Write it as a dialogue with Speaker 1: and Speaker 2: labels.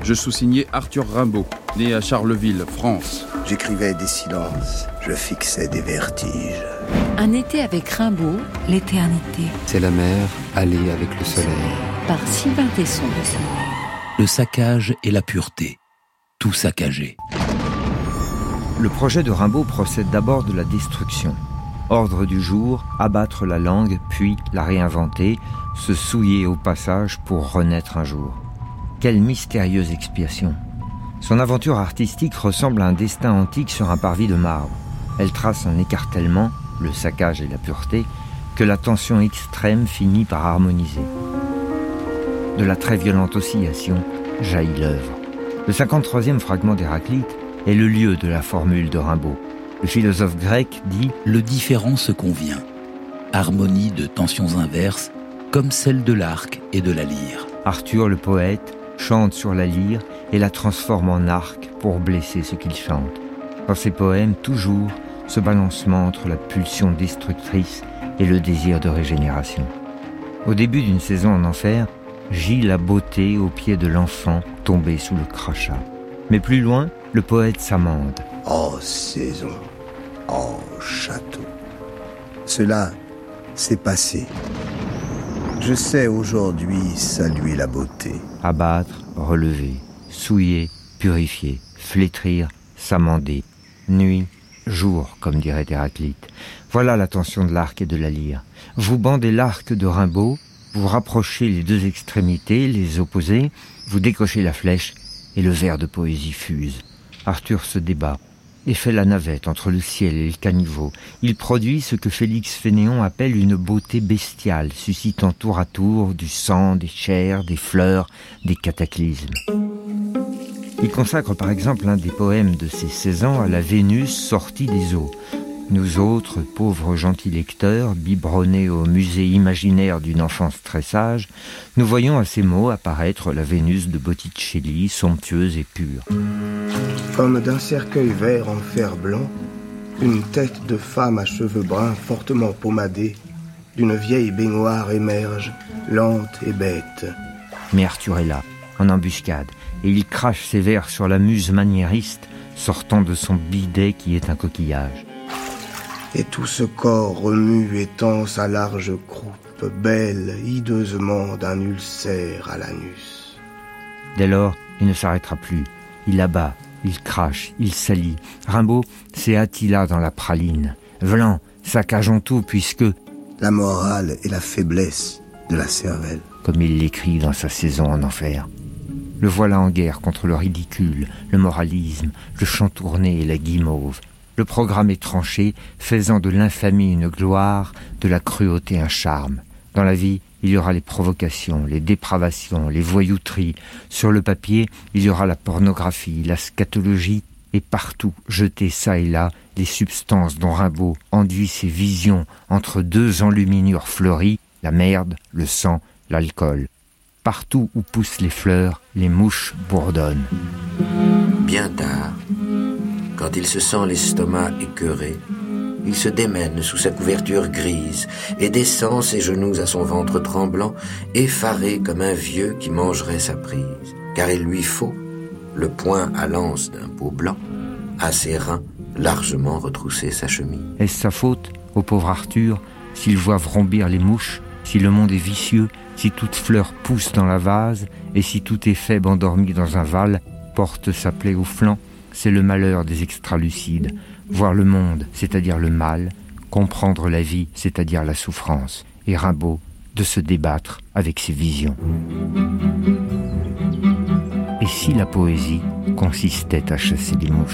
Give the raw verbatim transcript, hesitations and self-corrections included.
Speaker 1: Je sous-signais Arthur Rimbaud, né à Charleville, France.
Speaker 2: J'écrivais des silences, je fixais des vertiges.
Speaker 3: Un été avec Rimbaud, l'éternité.
Speaker 4: C'est la mer, aller avec le soleil.
Speaker 3: Par Sylvain Tesson.
Speaker 5: Le saccage et la pureté. Tout saccagé.
Speaker 6: Le projet de Rimbaud procède d'abord de la destruction. Ordre du jour, abattre la langue, puis la réinventer, se souiller au passage pour renaître un jour. Quelle mystérieuse expiation. Son aventure artistique ressemble à un destin antique sur un parvis de marbre. Elle trace un écartèlement, le saccage et la pureté, que la tension extrême finit par harmoniser. De la très violente oscillation jaillit l'œuvre. Le cinquante-troisième fragment d'Héraclite est le lieu de la formule de Rimbaud. Le philosophe grec dit «
Speaker 5: Le différent se convient. Harmonie de tensions inverses, comme celle de l'arc et de la lyre. »
Speaker 6: Arthur, le poète, chante sur la lyre et la transforme en arc pour blesser ce qu'il chante. Dans ses poèmes, toujours, ce balancement entre la pulsion destructrice et le désir de régénération. Au début d'une saison en enfer, gît la beauté au pied de l'enfant tombé sous le crachat. Mais plus loin, le poète s'amende.
Speaker 2: Oh saison, oh château, cela s'est passé. Je sais aujourd'hui saluer la beauté.
Speaker 6: Abattre, relever, souiller, purifier, flétrir, s'amender. Nuit, jour, comme dirait Héraclite. Voilà la tension de l'arc et de la lyre. Vous bandez l'arc de Rimbaud, vous rapprochez les deux extrémités, les opposez, vous décrochez la flèche et le vers de poésie fuse. Arthur se débat et fait la navette entre le ciel et le caniveau. Il produit ce que Félix Fénéon appelle une beauté bestiale, suscitant tour à tour du sang, des chairs, des fleurs, des cataclysmes. Il consacre par exemple un des poèmes de ses seize ans à la Vénus sortie des eaux. Nous autres, pauvres gentils lecteurs, biberonnés au musée imaginaire d'une enfance très sage, nous voyons à ces mots apparaître la Vénus de Botticelli, somptueuse et pure.
Speaker 7: Comme d'un cercueil vert en fer blanc, une tête de femme à cheveux bruns fortement pommadés, d'une vieille baignoire émerge, lente et bête.
Speaker 6: Mais Arthur est là, en embuscade, et il crache ses vers sur la muse maniériste, sortant de son bidet qui est un coquillage.
Speaker 7: Et tout ce corps remue et tend sa large croupe, belle, hideusement d'un ulcère à l'anus.
Speaker 6: Dès lors, il ne s'arrêtera plus. Il abat, il crache, il salit. Rimbaud, c'est Attila dans la praline. Vlan, saccageons tout puisque...
Speaker 2: La morale et la faiblesse de la cervelle.
Speaker 6: Comme il l'écrit dans sa saison en enfer. Le voilà en guerre contre le ridicule, le moralisme, le chantourné et la guimauve. Le programme est tranché, faisant de l'infamie une gloire, de la cruauté un charme. Dans la vie, il y aura les provocations, les dépravations, les voyouteries. Sur le papier, il y aura la pornographie, la scatologie, et partout, jetées çà et là, les substances dont Rimbaud enduit ses visions entre deux enluminures fleuries, la merde, le sang, l'alcool. Partout où poussent les fleurs, les mouches bourdonnent.
Speaker 8: Bien tard, quand il se sent l'estomac écœuré, il se démène sous sa couverture grise et descend ses genoux à son ventre tremblant, effaré comme un vieux qui mangerait sa prise. Car il lui faut le poing à l'anse d'un peau blanc, à ses reins largement retrousser sa chemise.
Speaker 6: Est-ce sa faute, au pauvre Arthur, s'il voit vrombir les mouches, si le monde est vicieux, si toute fleur pousse dans la vase, et si tout éphèbe endormi dans un val porte sa plaie au flanc? C'est le malheur des extralucides. Voir le monde, c'est-à-dire le mal, comprendre la vie, c'est-à-dire la souffrance. Et Rimbaud, de se débattre avec ses visions. Et si la poésie consistait à chasser les mouches ?